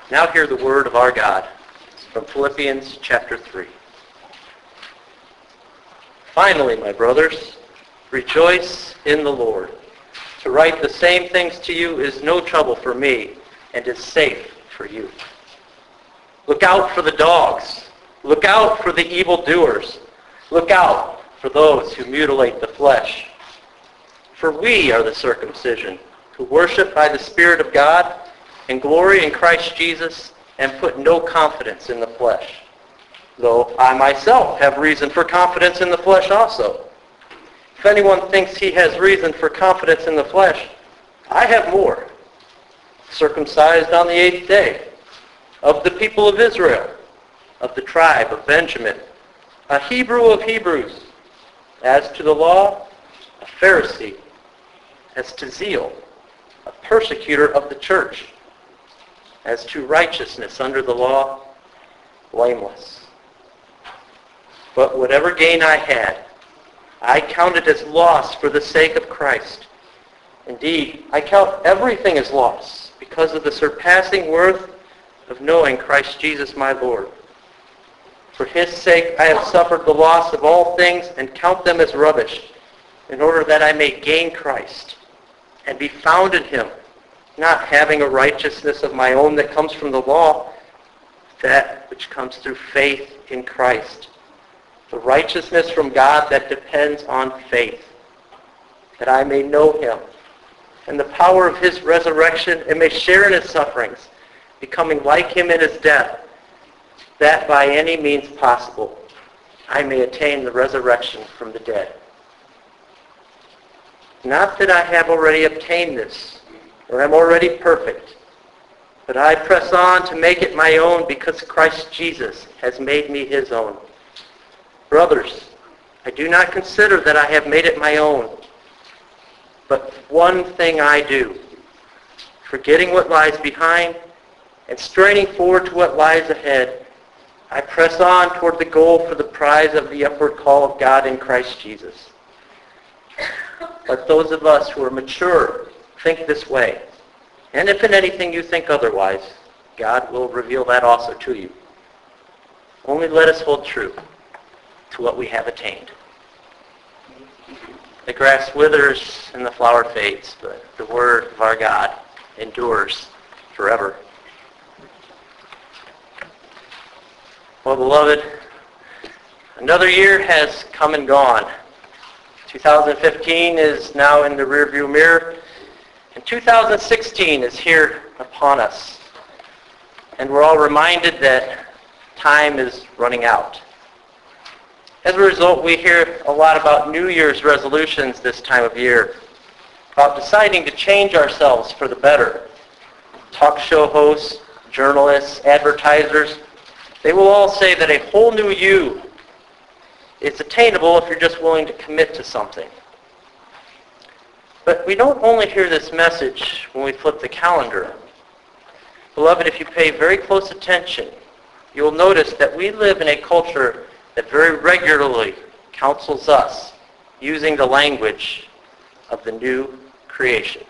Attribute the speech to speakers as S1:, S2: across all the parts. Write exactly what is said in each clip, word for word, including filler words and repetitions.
S1: Now hear the word of our God from Philippians chapter three. Finally, my brothers, rejoice in the Lord. To write the same things to you is no trouble for me and is safe for you. Look out for the dogs. Look out for the evildoers. Look out for those who mutilate the flesh. For we are the circumcision, who worship by the Spirit of God and glory in Christ Jesus and put no confidence in the flesh. Though I myself have reason for confidence in the flesh also. If anyone thinks he has reason for confidence in the flesh, I have more. Circumcised on the eighth day, of the people of Israel, of the tribe of Benjamin, a Hebrew of Hebrews, as to the law, a Pharisee, as to zeal, a persecutor of the church, as to righteousness under the law, blameless. But whatever gain I had, I counted as loss for the sake of Christ. Indeed, I count everything as loss because of the surpassing worth of knowing Christ Jesus my Lord. For his sake I have suffered the loss of all things and count them as rubbish, in order that I may gain Christ and be found in him, not having a righteousness of my own that comes from the law, that which comes through faith in Christ. The righteousness from God that depends on faith, that I may know him and the power of his resurrection and may share in his sufferings, becoming like him in his death, that by any means possible I may attain the resurrection from the dead. Not that I have already obtained this, or am already perfect, but I press on to make it my own because Christ Jesus has made me his own. Brothers, I do not consider that I have made it my own, but one thing I do, forgetting what lies behind and straining forward to what lies ahead, I press on toward the goal for the prize of the upward call of God in Christ Jesus. Let those of us who are mature think this way. And if in anything you think otherwise, God will reveal that also to you. Only let us hold true to what we have attained. The grass withers and the flower fades, but the word of our God endures forever. Well, beloved, another year has come and gone. two thousand fifteen is now in the rearview mirror, and two thousand sixteen is here upon us. And we're all reminded that time is running out. As a result, we hear a lot about New Year's resolutions this time of year, about deciding to change ourselves for the better. Talk show hosts, journalists, advertisers, they will all say that a whole new you is attainable if you're just willing to commit to something. But we don't only hear this message when we flip the calendar. Beloved, if you pay very close attention, you will notice that we live in a culture that very regularly counsels us using the language of the new creation.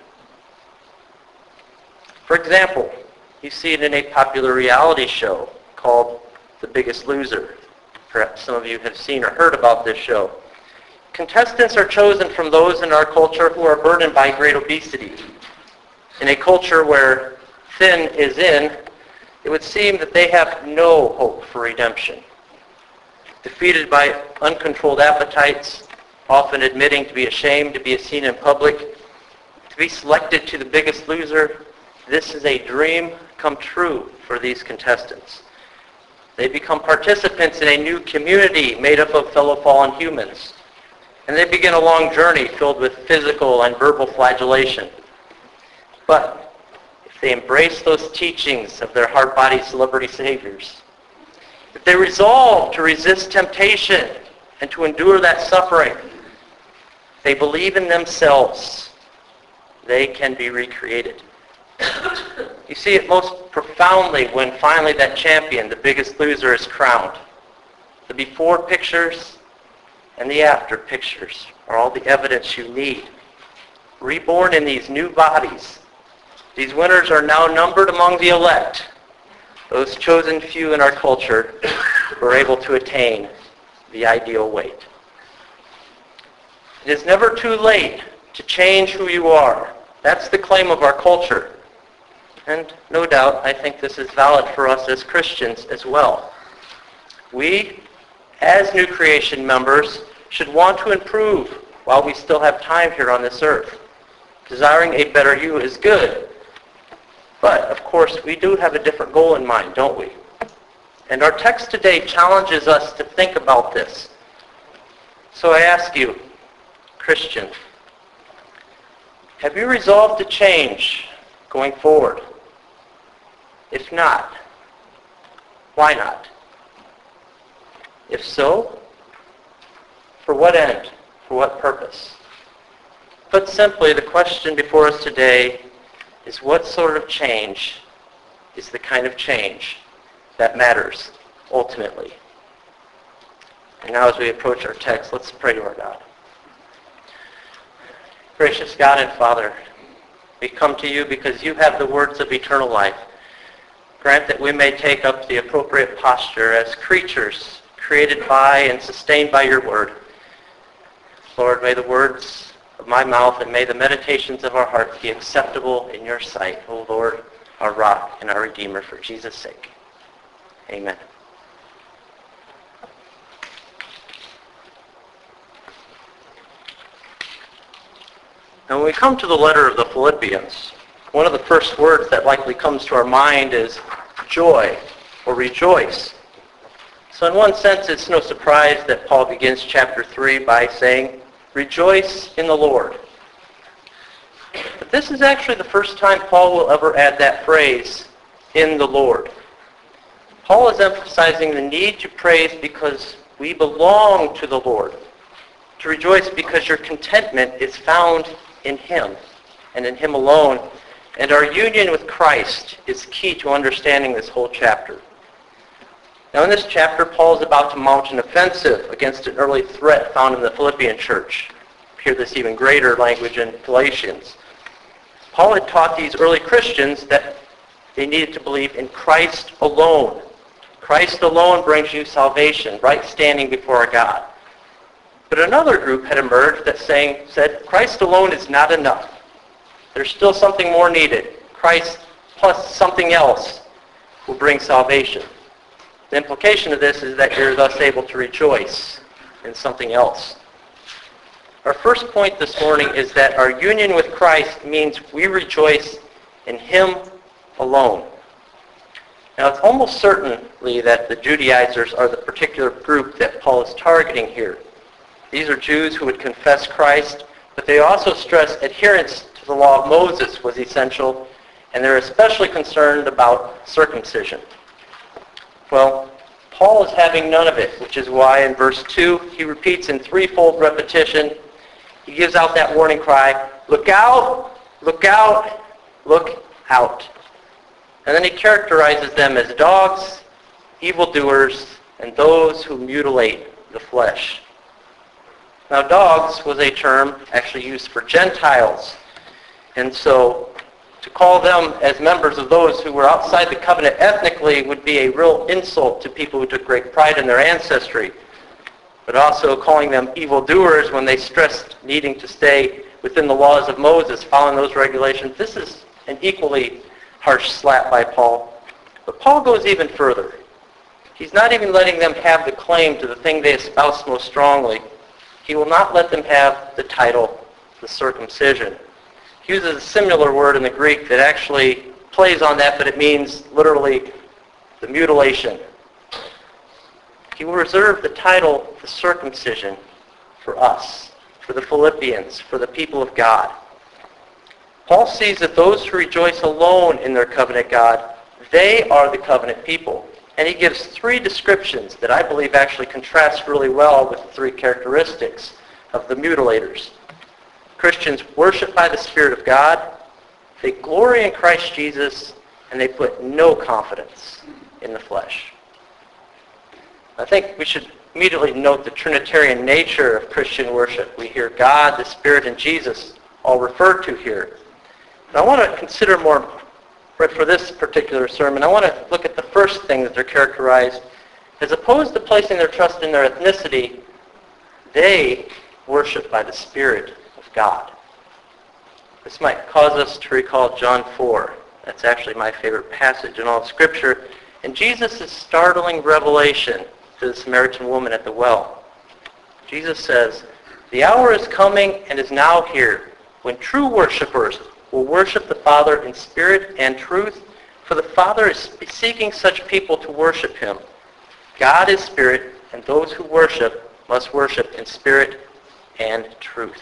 S1: For example, you see it in a popular reality show called The Biggest Loser. Perhaps some of you have seen or heard about this show. Contestants are chosen from those in our culture who are burdened by great obesity. In a culture where thin is in, it would seem that they have no hope for redemption. Defeated by uncontrolled appetites, often admitting to be ashamed to be seen in public, to be selected to The Biggest Loser, this is a dream come true for these contestants. They become participants in a new community made up of fellow fallen humans. And they begin a long journey filled with physical and verbal flagellation. But if they embrace those teachings of their hard-body celebrity saviors, if they resolve to resist temptation and to endure that suffering, they believe in themselves, they can be recreated. You see it most profoundly when finally that champion, the Biggest Loser, is crowned. The before pictures and the after pictures are all the evidence you need. Reborn in these new bodies, these winners are now numbered among the elect, those chosen few in our culture who are able to attain the ideal weight. It is never too late to change who you are. That's the claim of our culture. And no doubt, I think this is valid for us as Christians as well. We, as New Creation members, should want to improve while we still have time here on this earth. Desiring a better you is good. But, of course, we do have a different goal in mind, don't we? And our text today challenges us to think about this. So I ask you, Christian, have you resolved to change going forward? If not, why not? If so, for what end? For what purpose? Put simply, the question before us today is what sort of change is the kind of change that matters ultimately? And now as we approach our text, let's pray to our God. Gracious God and Father, we come to you because you have the words of eternal life. Grant that we may take up the appropriate posture as creatures created by and sustained by your word. Lord, may the words of my mouth and may the meditations of our heart be acceptable in your sight, O Lord, our rock and our Redeemer, for Jesus' sake. Amen. Now, when we come to the letter of the Philippians, one of the first words that likely comes to our mind is joy or rejoice. So in one sense, it's no surprise that Paul begins chapter three by saying, rejoice in the Lord. But this is actually the first time Paul will ever add that phrase, in the Lord. Paul is emphasizing the need to praise because we belong to the Lord. To rejoice because your contentment is found in him and in him alone. And our union with Christ is key to understanding this whole chapter. Now in this chapter, Paul is about to mount an offensive against an early threat found in the Philippian church. Hear this even greater language in Galatians. Paul had taught these early Christians that they needed to believe in Christ alone. Christ alone brings you salvation, right standing before our God. But another group had emerged that saying, said, Christ alone is not enough. There's still something more needed. Christ plus something else will bring salvation. The implication of this is that you're thus able to rejoice in something else. Our first point this morning is that our union with Christ means we rejoice in him alone. Now, it's almost certainly that the Judaizers are the particular group that Paul is targeting here. These are Jews who would confess Christ, but they also stress adherence to the law of Moses was essential, and they're especially concerned about circumcision. Well, Paul is having none of it, which is why in verse two he repeats in threefold repetition, he gives out that warning cry, look out, look out, look out. And then he characterizes them as dogs, evildoers, and those who mutilate the flesh. Now, dogs was a term actually used for Gentiles. And so to call them as members of those who were outside the covenant ethnically would be a real insult to people who took great pride in their ancestry. But also calling them evildoers when they stressed needing to stay within the laws of Moses, following those regulations. This is an equally harsh slap by Paul. But Paul goes even further. He's not even letting them have the claim to the thing they espouse most strongly. He will not let them have the title, the circumcision. He uses a similar word in the Greek that actually plays on that, but it means literally the mutilation. He will reserve the title, the circumcision, for us, for the Philippians, for the people of God. Paul sees that those who rejoice alone in their covenant God, they are the covenant people. And he gives three descriptions that I believe actually contrast really well with the three characteristics of the mutilators. Christians worship by the Spirit of God, they glory in Christ Jesus, and they put no confidence in the flesh. I think we should immediately note the Trinitarian nature of Christian worship. We hear God, the Spirit, and Jesus all referred to here. And I want to consider more, for this particular sermon, I want to look at the first thing that they're characterized, as opposed to placing their trust in their ethnicity, they worship by the Spirit of God. This might cause us to recall John four. That's actually my favorite passage in all of Scripture. And Jesus' startling revelation to the Samaritan woman at the well. Jesus says, "The hour is coming and is now here, when true worshipers will worship the Father in spirit and truth, for the Father is seeking such people to worship him. God is spirit, and those who worship must worship in spirit and truth."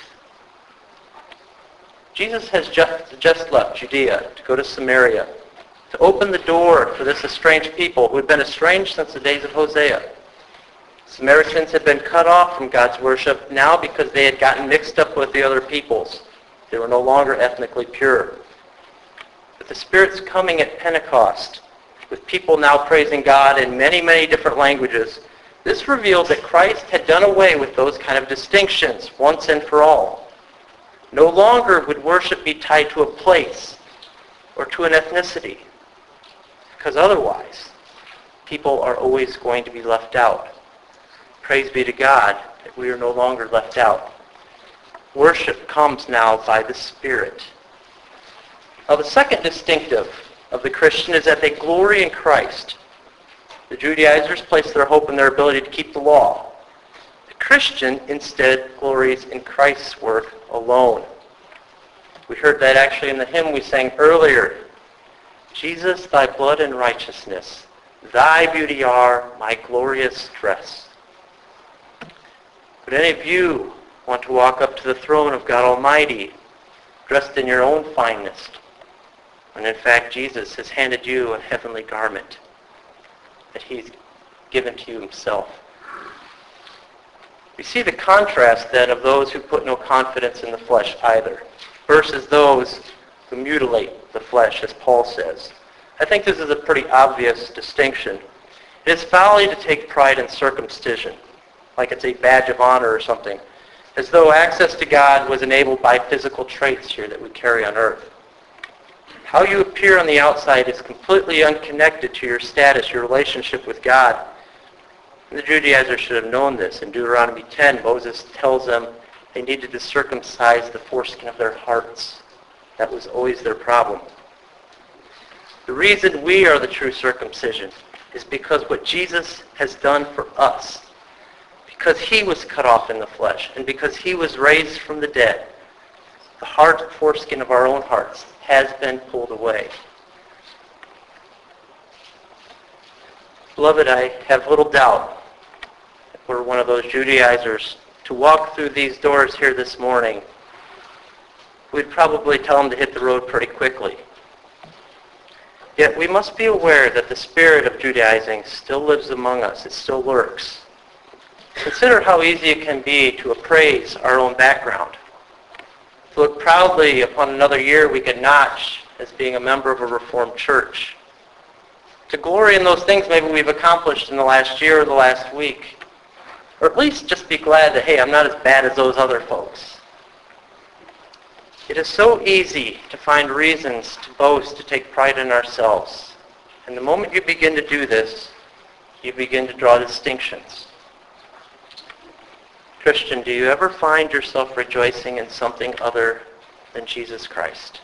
S1: Jesus has just, just left Judea to go to Samaria, to open the door for this estranged people who had been estranged since the days of Hosea. Samaritans had been cut off from God's worship now because they had gotten mixed up with the other peoples. They were no longer ethnically pure. But the Spirit's coming at Pentecost, with people now praising God in many, many different languages. This revealed that Christ had done away with those kind of distinctions once and for all. No longer would worship be tied to a place or to an ethnicity, because otherwise, people are always going to be left out. Praise be to God that we are no longer left out. Worship comes now by the Spirit. Now, the second distinctive of the Christian is that they glory in Christ. The Judaizers place their hope in their ability to keep the law. The Christian instead glories in Christ's work alone. We heard that actually in the hymn we sang earlier. "Jesus, thy blood and righteousness, thy beauty are my glorious dress." Would any of you want to walk up to the throne of God Almighty dressed in your own fineness, when in fact Jesus has handed you a heavenly garment that he's given to you himself? We see the contrast then of those who put no confidence in the flesh either, versus those who mutilate the flesh, as Paul says. I think this is a pretty obvious distinction. It is folly to take pride in circumcision, like it's a badge of honor or something, as though access to God was enabled by physical traits here that we carry on earth. How you appear on the outside is completely unconnected to your status, your relationship with God. And the Judaizers should have known this. In Deuteronomy ten, Moses tells them they needed to circumcise the foreskin of their hearts. That was always their problem. The reason we are the true circumcision is because what Jesus has done for us. Because he was cut off in the flesh, and because he was raised from the dead, the heart foreskin of our own hearts has been pulled away. Beloved, I have little doubt that we're one of those Judaizers. To walk through these doors here this morning, we'd probably tell them to hit the road pretty quickly. Yet we must be aware that the spirit of Judaizing still lives among us. It still lurks. Consider how easy it can be to appraise our own background. To look proudly upon another year we could notch as being a member of a Reformed church. To glory in those things maybe we've accomplished in the last year or the last week. Or at least just be glad that, hey, I'm not as bad as those other folks. It is so easy to find reasons to boast, to take pride in ourselves. And the moment you begin to do this, you begin to draw distinctions. Christian, do you ever find yourself rejoicing in something other than Jesus Christ?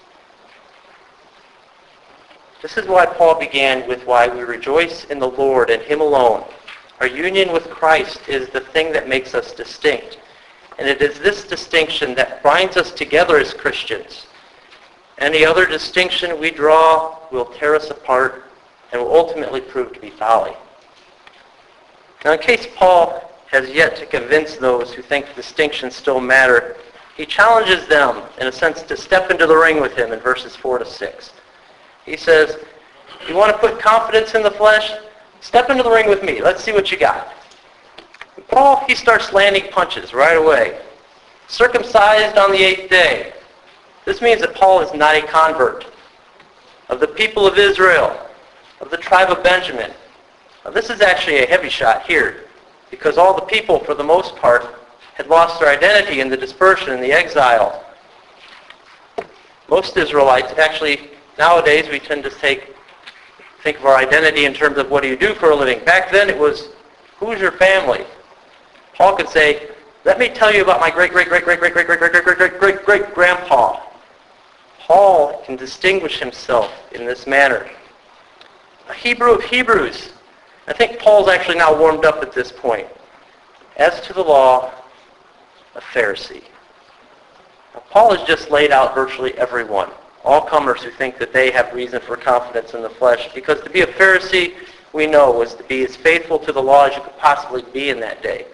S1: This is why Paul began with why we rejoice in the Lord and him alone. Our union with Christ is the thing that makes us distinct. And it is this distinction that binds us together as Christians. Any other distinction we draw will tear us apart and will ultimately prove to be folly. Now, in case Paul has yet to convince those who think distinctions still matter, he challenges them, in a sense, to step into the ring with him in verses four to six. He says, you want to put confidence in the flesh? Step into the ring with me. Let's see what you got. And Paul, he starts landing punches right away. Circumcised on the eighth day. This means that Paul is not a convert. Of the people of Israel, of the tribe of Benjamin. Now, this is actually a heavy shot here, because all the people, for the most part, had lost their identity in the dispersion and the exile. Most Israelites, actually, nowadays we tend to take think of our identity in terms of what do you do for a living. Back then it was, who's your family? Paul could say, let me tell you about my great, great, great, great, great, great, great, great, great, great, great, great grandpa. Paul can distinguish himself in this manner. A Hebrew of Hebrews. I think Paul's actually now warmed up at this point. As to the law, a Pharisee. Now, Paul has just laid out virtually everyone, all comers who think that they have reason for confidence in the flesh, because to be a Pharisee, we know, was to be as faithful to the law as you could possibly be in that day.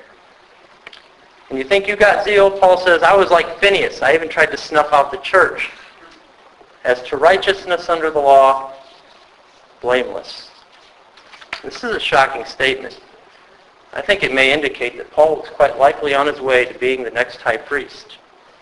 S1: And you think you got zeal? Paul says, I was like Phineas. I even tried to snuff out the church. As to righteousness under the law, blameless. This is a shocking statement. I think it may indicate that Paul was quite likely on his way to being the next high priest.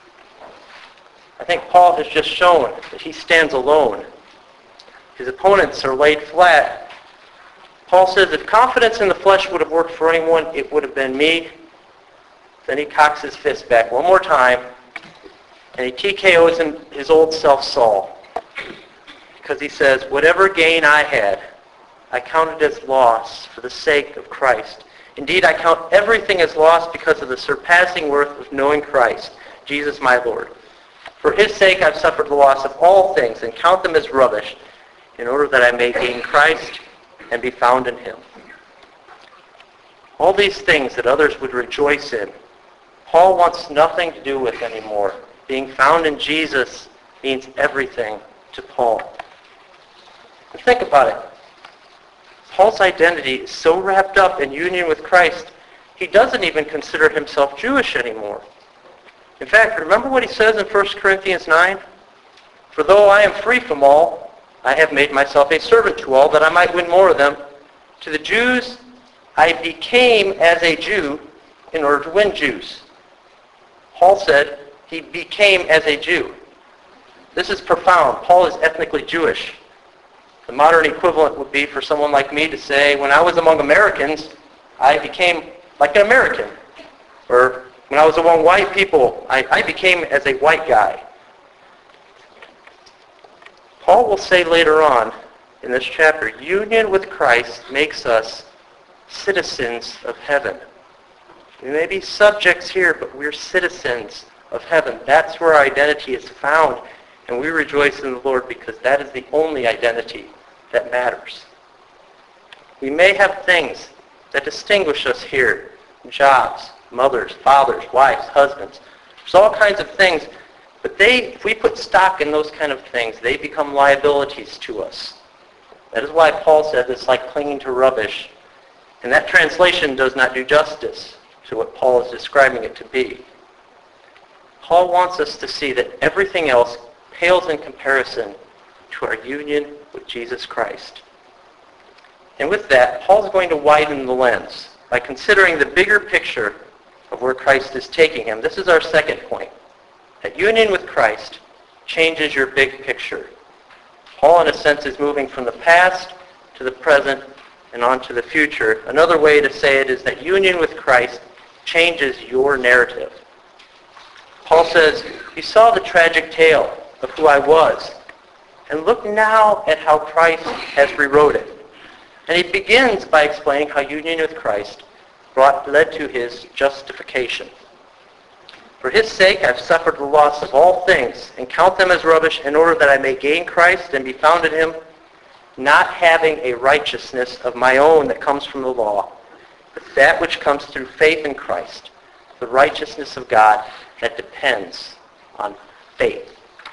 S1: I think Paul has just shown that he stands alone. His opponents are laid flat. Paul says, if confidence in the flesh would have worked for anyone, it would have been me. Then he cocks his fist back one more time, and he T K Os him, his old self Saul. Because he says, whatever gain I had, I counted as loss for the sake of Christ. Indeed, I count everything as loss because of the surpassing worth of knowing Christ, Jesus my Lord. For his sake I've suffered the loss of all things and count them as rubbish, in order that I may gain Christ and be found in him. All these things that others would rejoice in, Paul wants nothing to do with anymore. Being found in Jesus means everything to Paul. And think about it. Paul's identity is so wrapped up in union with Christ, he doesn't even consider himself Jewish anymore. In fact, remember what he says in First Corinthians nine? For though I am free from all, I have made myself a servant to all, that I might win more of them. To the Jews, I became as a Jew in order to win Jews. Paul said he became as a Jew. This is profound. Paul is ethnically Jewish. The modern equivalent would be for someone like me to say, when I was among Americans, I became like an American. Or when I was among white people, I, I became as a white guy. Paul will say later on in this chapter, union with Christ makes us citizens of heaven. We may be subjects here, but we're citizens of heaven. That's where our identity is found, and we rejoice in the Lord because that is the only identity that matters. We may have things that distinguish us here, jobs, mothers, fathers, wives, husbands. There's all kinds of things, but they, if we put stock in those kind of things, they become liabilities to us. That is why Paul said it's like clinging to rubbish. And that translation does not do justice to what Paul is describing it to be. Paul wants us to see that everything else pales in comparison to our union with Jesus Christ. And with that, Paul's going to widen the lens by considering the bigger picture of where Christ is taking him. This is our second point. That union with Christ changes your big picture. Paul, in a sense, is moving from the past to the present and on to the future. Another way to say it is that union with Christ changes your narrative. Paul says, you saw the tragic tale of who I was, and look now at how Christ has rewrote it. And he begins by explaining how union with Christ brought, led to his justification. For his sake I've suffered the loss of all things, and count them as rubbish, in order that I may gain Christ and be found in him, not having a righteousness of my own that comes from the law, but that which comes through faith in Christ, the righteousness of God that depends on faith.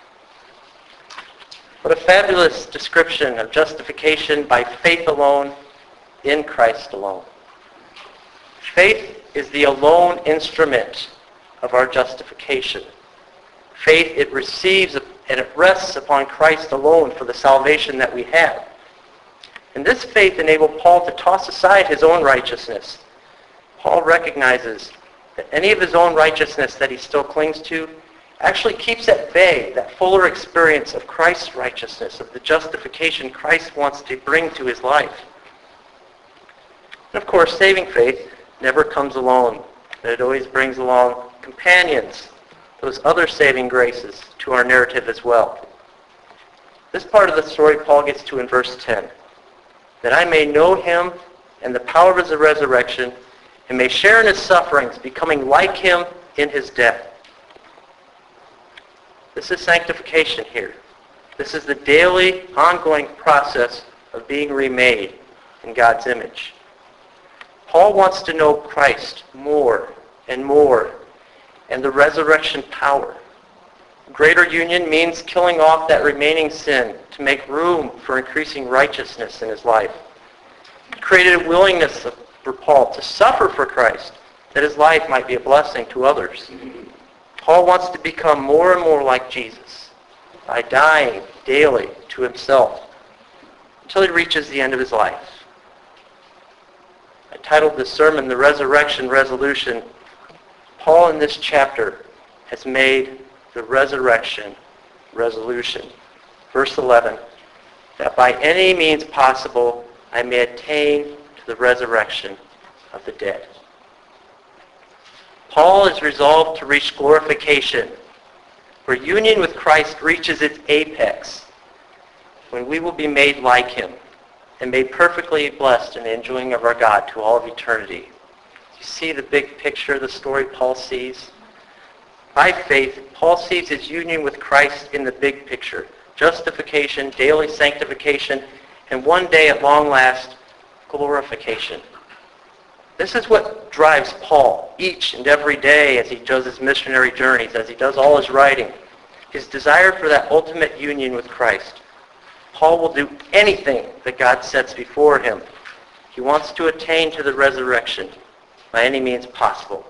S1: What a fabulous description of justification by faith alone, in Christ alone. Faith is the alone instrument of our justification. Faith, it receives and it rests upon Christ alone for the salvation that we have. And this faith enabled Paul to toss aside his own righteousness. Paul recognizes that any of his own righteousness that he still clings to actually keeps at bay that fuller experience of Christ's righteousness, of the justification Christ wants to bring to his life. And of course, saving faith never comes alone. It always brings along companions, those other saving graces, to our narrative as well. This part of the story Paul gets to in verse ten. that I may know him and the power of his resurrection, and may share in his sufferings, becoming like him in his death. This is sanctification here. This is the daily, ongoing process of being remade in God's image. Paul wants to know Christ more and more, and the resurrection power. Greater union means killing off that remaining sin to make room for increasing righteousness in his life. It created a willingness for Paul to suffer for Christ, that his life might be a blessing to others. Paul wants to become more and more like Jesus by dying daily to himself until he reaches the end of his life. I titled this sermon, The Resurrection Resolution. Paul in this chapter has made the resurrection resolution. Verse eleven, that by any means possible I may attain to the resurrection of the dead. Paul is resolved to reach glorification, where union with Christ reaches its apex, when we will be made like him and made perfectly blessed in the enjoying of our God to all of eternity. You see the big picture of the story Paul sees? By faith, Paul sees his union with Christ in the big picture. Justification, daily sanctification, and one day at long last, glorification. This is what drives Paul each and every day as he does his missionary journeys, as he does all his writing. His desire for that ultimate union with Christ. Paul will do anything that God sets before him. He wants to attain to the resurrection by any means possible.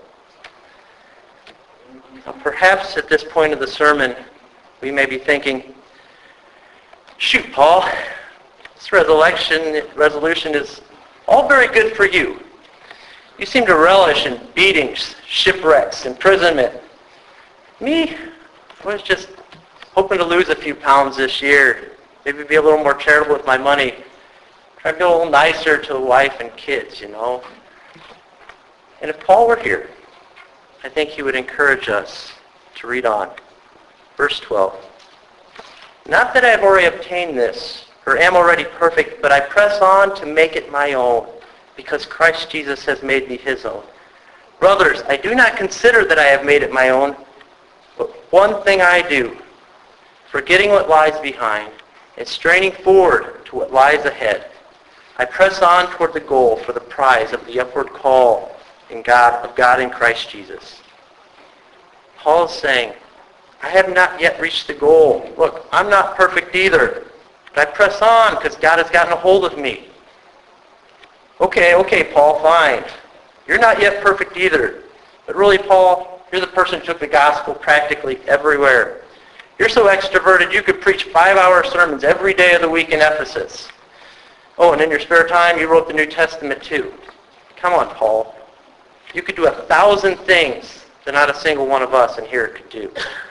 S1: Now, perhaps at this point of the sermon, we may be thinking, shoot, Paul, this resurrection resolution is all very good for you. You seem to relish in beatings, shipwrecks, imprisonment. Me, I was just hoping to lose a few pounds this year. Maybe be a little more charitable with my money. Try to be a little nicer to the wife and kids, you know. And if Paul were here, I think he would encourage us to read on. Verse twelve. Not that I have already obtained this, or am already perfect, but I press on to make it my own, because Christ Jesus has made me his own. Brothers, I do not consider that I have made it my own, but one thing I do, forgetting what lies behind, and straining forward to what lies ahead, I press on toward the goal for the prize of the upward call in God of God in Christ Jesus. Paul is saying, I have not yet reached the goal. Look, I'm not perfect either, but I press on because God has gotten a hold of me. Okay, okay, Paul, fine. You're not yet perfect either. But really, Paul, you're the person who took the gospel practically everywhere. You're so extroverted you could preach five-hour sermons every day of the week in Ephesus. Oh, and in your spare time, you wrote the New Testament too. Come on, Paul. You could do a thousand things that not a single one of us in here could do.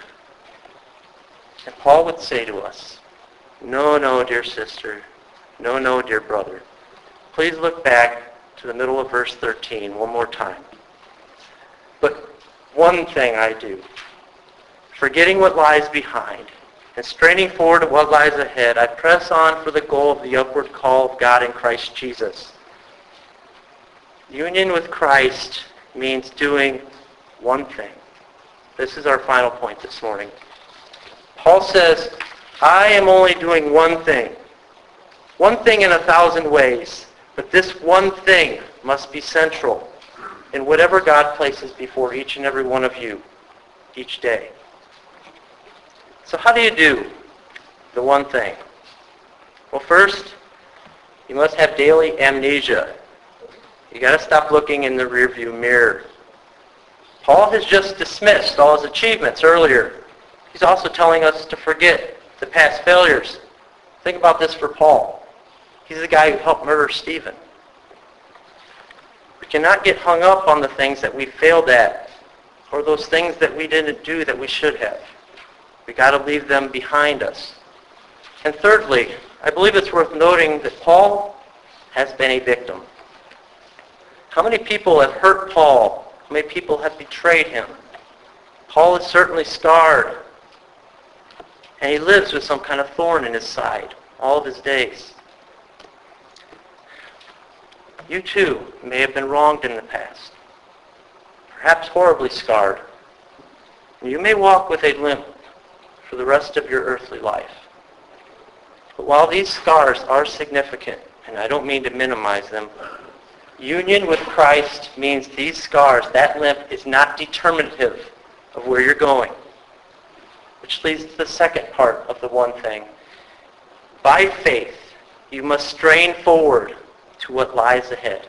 S1: And Paul would say to us, no, no, dear sister. No, no, dear brother. Please look back to the middle of verse thirteen one more time. But one thing I do, forgetting what lies behind and straining forward to what lies ahead, I press on for the goal of the upward call of God in Christ Jesus. Union with Christ means doing one thing. This is our final point this morning. Paul says, I am only doing one thing. One thing in a thousand ways. But this one thing must be central in whatever God places before each and every one of you each day. So how do you do the one thing? Well, first, you must have daily amnesia. You got to stop looking in the rearview mirror. Paul has just dismissed all his achievements earlier. He's also telling us to forget the past failures. Think about this for Paul. He's the guy who helped murder Stephen. We cannot get hung up on the things that we failed at or those things that we didn't do that we should have. We got to leave them behind us. And thirdly, I believe it's worth noting that Paul has been a victim. How many people have hurt Paul? How many people have betrayed him? Paul is certainly scarred. And he lives with some kind of thorn in his side all of his days. You too may have been wronged in the past, perhaps horribly scarred. You may walk with a limp for the rest of your earthly life. But while these scars are significant, and I don't mean to minimize them, union with Christ means these scars, that limp, is not determinative of where you're going. Which leads to the second part of the one thing. By faith, you must strain forward to what lies ahead.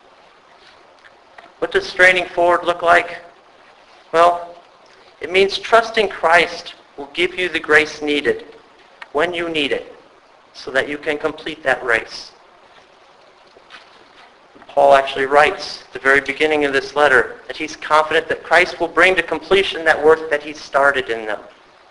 S1: What does straining forward look like? Well, it means trusting Christ will give you the grace needed when you need it so that you can complete that race. Paul actually writes at the very beginning of this letter that he's confident that Christ will bring to completion that work that he started in them.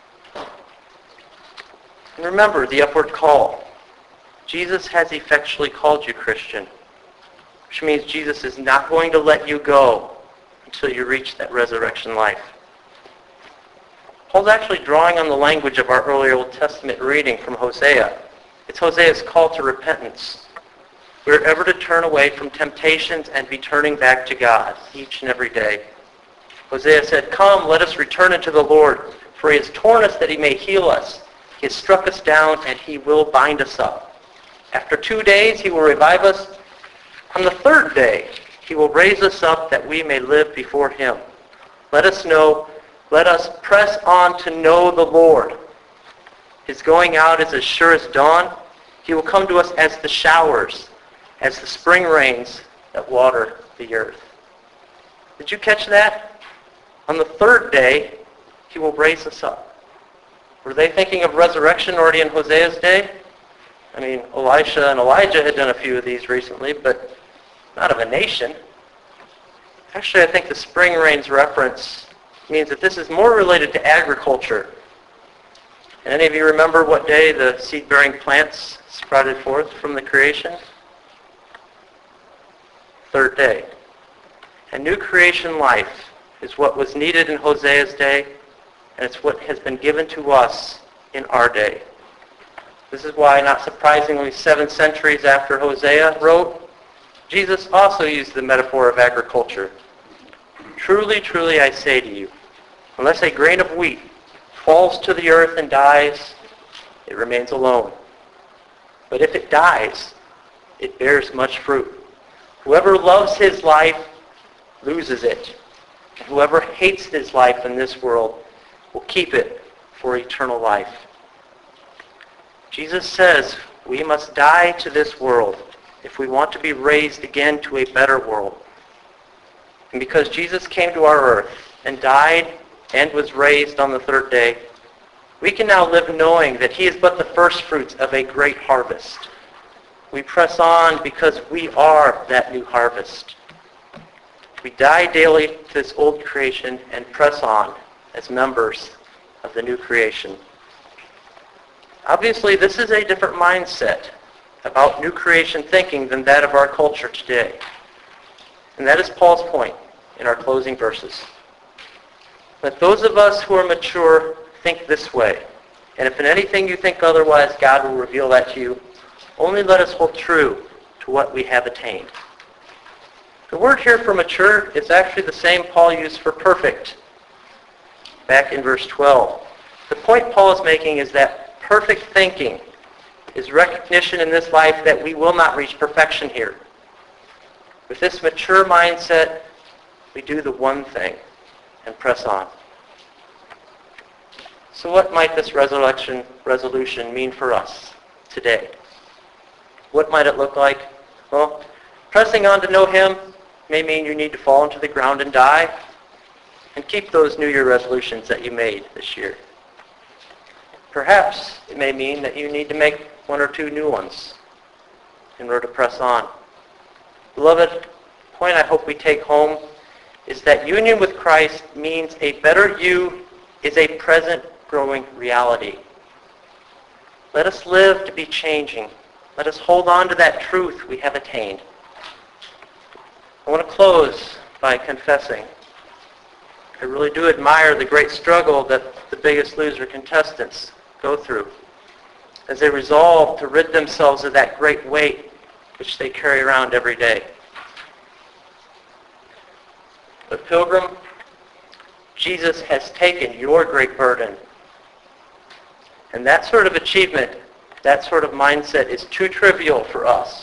S1: And remember the upward call. Jesus has effectually called you Christian, which means Jesus is not going to let you go until you reach that resurrection life. Paul's actually drawing on the language of our earlier Old Testament reading from Hosea. It's Hosea's call to repentance. We're ever to turn away from temptations and be turning back to God each and every day. Hosea said, "Come, let us return unto the Lord, for he has torn us that he may heal us. He has struck us down, and he will bind us up. After two days he will revive us. On the third day he will raise us up that we may live before him. Let us know, let us press on to know the Lord. His going out is as sure as dawn. He will come to us as the showers, as the spring rains that water the earth." Did you catch that? On the third day, he will raise us up. Were they thinking of resurrection already in Hosea's day? I mean, Elisha and Elijah had done a few of these recently, but not of a nation. Actually, I think the spring rains reference means that this is more related to agriculture. And any of you remember what day the seed-bearing plants sprouted forth from the creation? Third day. And new creation life is what was needed in Hosea's day, and it's what has been given to us in our day. This is why, not surprisingly, seven centuries after Hosea wrote, Jesus also used the metaphor of agriculture. "Truly, truly, I say to you, unless a grain of wheat falls to the earth and dies, it remains alone. But if it dies, it bears much fruit. Whoever loves his life loses it. And whoever hates his life in this world will keep it for eternal life." Jesus says we must die to this world if we want to be raised again to a better world. And because Jesus came to our earth and died and was raised on the third day, we can now live knowing that he is but the first fruits of a great harvest. We press on because we are that new harvest. We die daily to this old creation and press on as members of the new creation. Obviously, this is a different mindset about new creation thinking than that of our culture today. And that is Paul's point in our closing verses. Let those of us who are mature think this way. And if in anything you think otherwise, God will reveal that to you. Only let us hold true to what we have attained. The word here for mature is actually the same Paul used for perfect back in verse twelve. The point Paul is making is that perfect thinking is recognition in this life that we will not reach perfection here. With this mature mindset, we do the one thing and press on. So what might this resurrection resolution mean for us today? What might it look like? Well, pressing on to know him may mean you need to fall into the ground and die, and keep those New Year resolutions that you made this year. Perhaps it may mean that you need to make one or two new ones in order to press on. Beloved, the point I hope we take home is that union with Christ means a better you is a present growing reality. Let us live to be changing. Let us hold on to that truth we have attained. I want to close by confessing I really do admire the great struggle that the Biggest Loser contestants go through as they resolve to rid themselves of that great weight which they carry around every day. But pilgrim, Jesus has taken your great burden. And that sort of achievement, that sort of mindset is too trivial for us.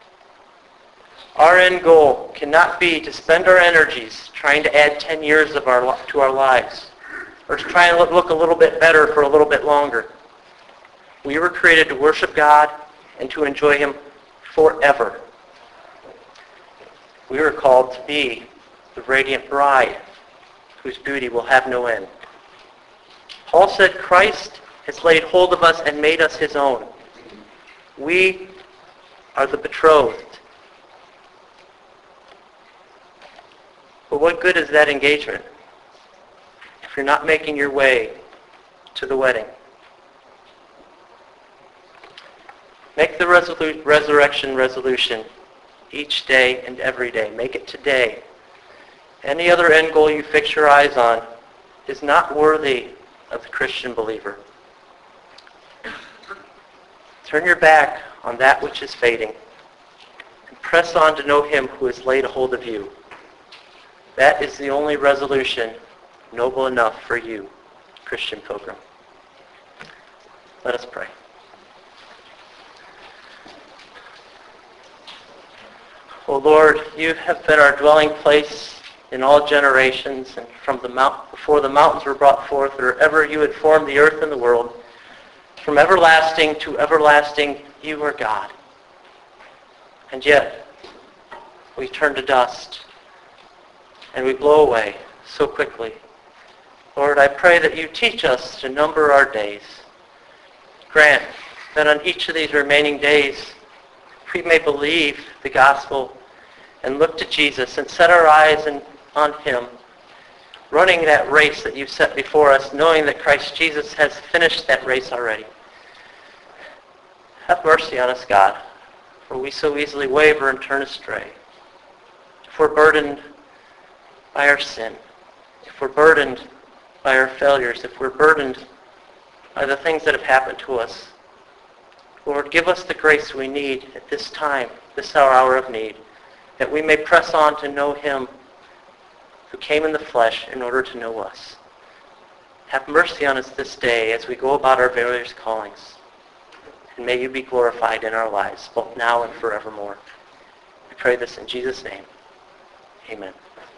S1: Our end goal cannot be to spend our energies trying to add ten years of our to our lives, or to try and look a little bit better for a little bit longer. We were created to worship God and to enjoy Him forever. We were called to be the radiant bride whose beauty will have no end. Paul said Christ has laid hold of us and made us His own. We are the betrothed. But what good is that engagement if you're not making your way to the wedding? Make the resolu- resurrection resolution each day and every day. Make it today. Any other end goal you fix your eyes on is not worthy of the Christian believer. Turn your back on that which is fading and press on to know Him who has laid a hold of you. That is the only resolution noble enough for you, Christian pilgrim. Let us pray. O Lord, you have been our dwelling place in all generations, and from the mount, before the mountains were brought forth, or ever you had formed the earth and the world, from everlasting to everlasting, you are God. And yet, we turn to dust, and we blow away so quickly. Lord, I pray that you teach us to number our days. Grant that on each of these remaining days, we may believe the gospel and look to Jesus and set our eyes in, on Him, running that race that you've set before us, knowing that Christ Jesus has finished that race already. Have mercy on us, God, for we so easily waver and turn astray. If we're burdened by our sin, if we're burdened by our failures, if we're burdened by the things that have happened to us, Lord, give us the grace we need at this time, this our hour of need, that we may press on to know Him who came in the flesh in order to know us. Have mercy on us this day as we go about our various callings. And may you be glorified in our lives, both now and forevermore. We pray this in Jesus' name. Amen.